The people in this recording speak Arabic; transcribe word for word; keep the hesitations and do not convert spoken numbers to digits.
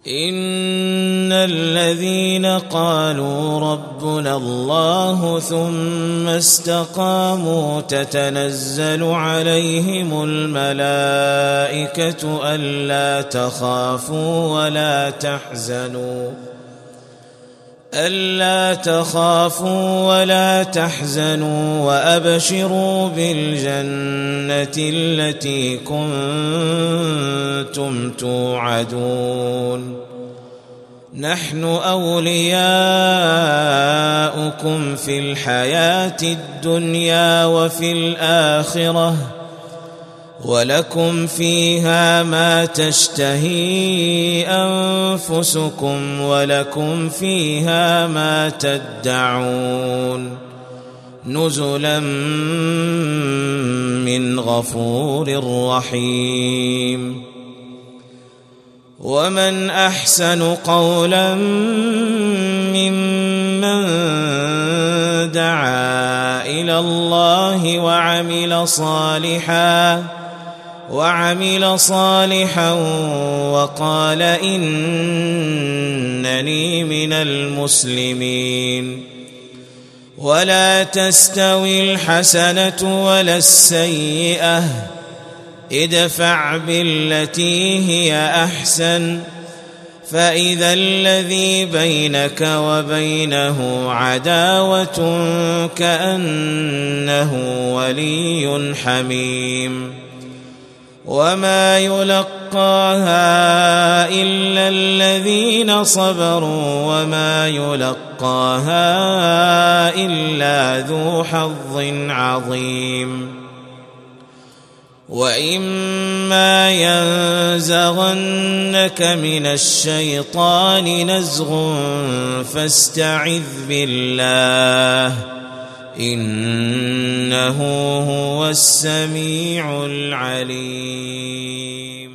إن الذين قالوا ربنا الله ثم استقاموا تتنزل عليهم الملائكة ألا تخافوا ولا تحزنوا ألا تخافوا ولا تحزنوا وأبشروا بالجنة التي كنتم توعدون نحن أولياؤكم في الحياة الدنيا وفي الآخرة ولكم فيها ما تشتهي أنفسكم ولكم فيها ما تدعون نزلا من غفور رحيم ومن أحسن قولا ممن دعا إلى الله وعمل صالحا وعمل صالحا وقال إنني من المسلمين ولا تستوي الحسنة ولا السيئة ادفع بالتي هي أحسن فإذا الذي بينك وبينه عداوة كأنه ولي حميم وما يلقاها إلا الذين صبروا وما يلقاها إلا ذو حظ عظيم وإما ينزغنك من الشيطان نزغ فاستعذ بالله إنه هو السميع العليم.